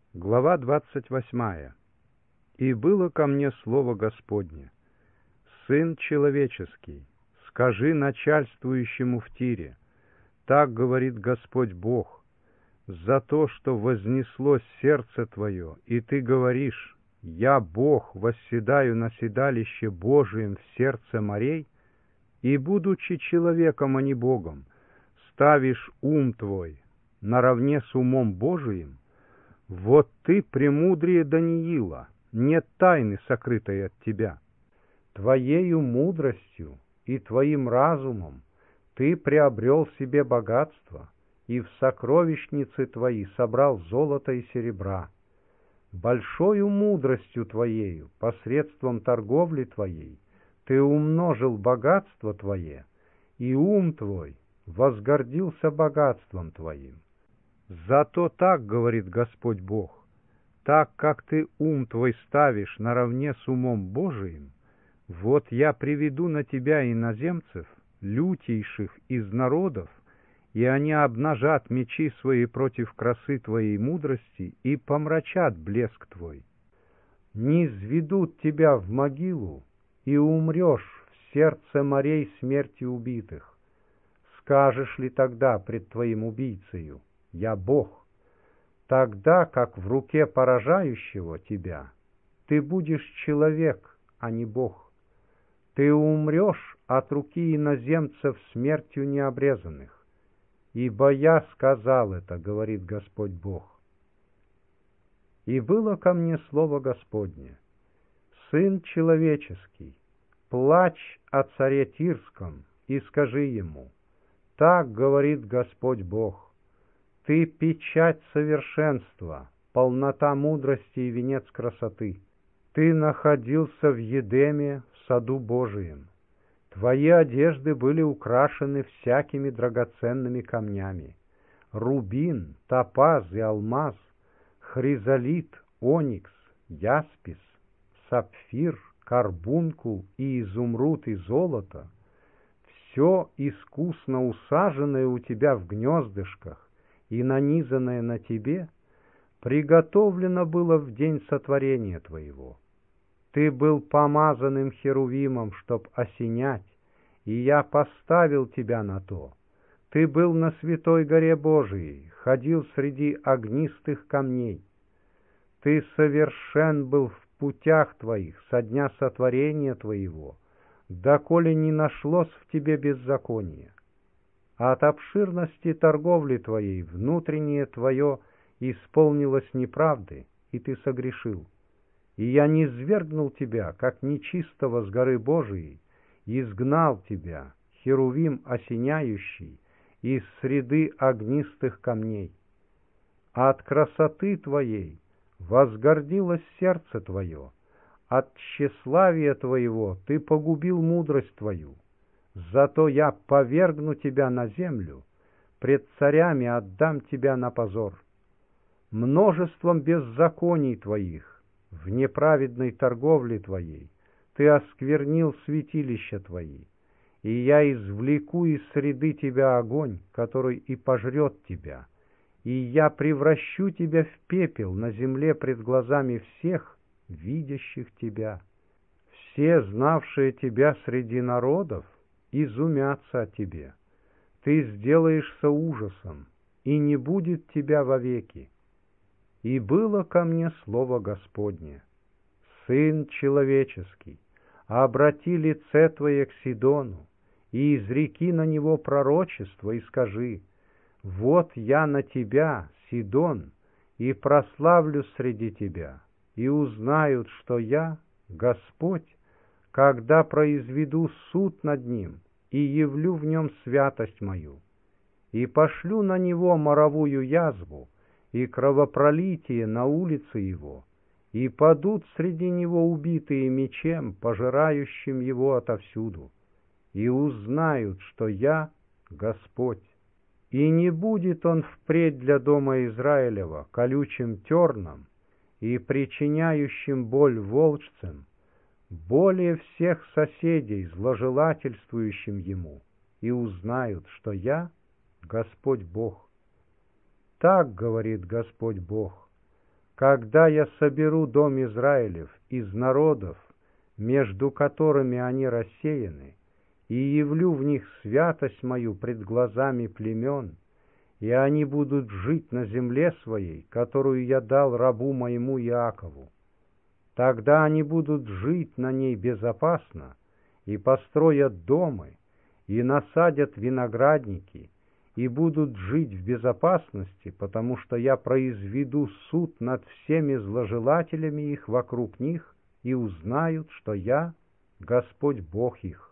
Глава 28. «И было ко мне слово Господне: Сын человеческий, скажи начальствующему в Тире, так говорит Господь Бог, за то, что вознеслось сердце твое, и ты говоришь: я Бог, восседаю на седалище Божием в сердце морей, и, будучи человеком, а не Богом, ставишь ум твой наравне с умом Божиим. Вот ты премудрее Даниила, нет тайны, сокрытой от тебя. Твоею мудростью и твоим разумом ты приобрел себе богатство, и в сокровищницы твои собрал золото и серебра. Большою мудростью твоею, посредством торговли твоей, ты умножил богатство твое, и ум твой возгордился богатством твоим. Зато так говорит Господь Бог: так как ты ум твой ставишь наравне с умом Божиим, вот я приведу на тебя иноземцев, лютейших из народов, и они обнажат мечи свои против красы твоей мудрости и помрачат блеск твой. Низведут тебя в могилу, и умрешь в сердце морей смерти убитых. Скажешь ли тогда пред твоим убийцею: я Бог? Тогда как в руке поражающего тебя ты будешь человек, а не Бог. Ты умрешь от руки иноземцев смертью необрезанных. Ибо я сказал это, говорит Господь Бог. И было ко мне слово Господне: Сын человеческий, плачь о царе Тирском и скажи ему: так говорит Господь Бог: ты печать совершенства, полнота мудрости и венец красоты. Ты находился в Едеме, в саду Божием. Твои одежды были украшены всякими драгоценными камнями: рубин, топаз и алмаз, хризолит, оникс, яспис, сапфир, карбункул и изумруд и золото. Все искусно усаженное у тебя в гнездышках и нанизанное на тебе, приготовлено было в день сотворения твоего. Ты был помазанным херувимом, чтоб осенять, и я поставил тебя на то. Ты был на святой горе Божией, ходил среди огнистых камней. Ты совершен был в путях твоих со дня сотворения твоего, доколе не нашлось в тебе беззакония. От обширности торговли твоей внутреннее твое исполнилось неправды, и ты согрешил. И я низвергнул тебя, как нечистого с горы Божией, изгнал тебя, херувим осеняющий, из среды огнистых камней. От красоты твоей возгордилось сердце твое, от тщеславия твоего ты погубил мудрость твою. Зато я повергну тебя на землю, пред царями отдам тебя на позор. Множеством беззаконий твоих, в неправедной торговле твоей, ты осквернил святилища твои, и я извлеку из среды тебя огонь, который и пожрет тебя, и я превращу тебя в пепел на земле пред глазами всех, видящих тебя. Все, знавшие тебя среди народов, изумятся о тебе. Ты сделаешься ужасом, и не будет тебя вовеки. И было ко мне слово Господне: Сын человеческий, обрати лице твое к Сидону, и изреки на него пророчество, и скажи: вот я на тебя, Сидон, и прославлю среди тебя, и узнают, что я, Господь, когда произведу суд над ним и явлю в нем святость мою, и пошлю на него моровую язву и кровопролитие на улице его, и падут среди него убитые мечем, пожирающим его отовсюду, и узнают, что я Господь. И не будет он впредь для дома Израилева колючим терном и причиняющим боль волжцам, более всех соседей, зложелательствующим ему, и узнают, что я Господь Бог. Так говорит Господь Бог: когда я соберу дом Израилев из народов, между которыми они рассеяны, и явлю в них святость мою пред глазами племен, и они будут жить на земле своей, которую я дал рабу моему Иакову. Тогда они будут жить на ней безопасно, и построят дома, и насадят виноградники, и будут жить в безопасности, потому что я произведу суд над всеми зложелателями их вокруг них, и узнают, что я Господь Бог их.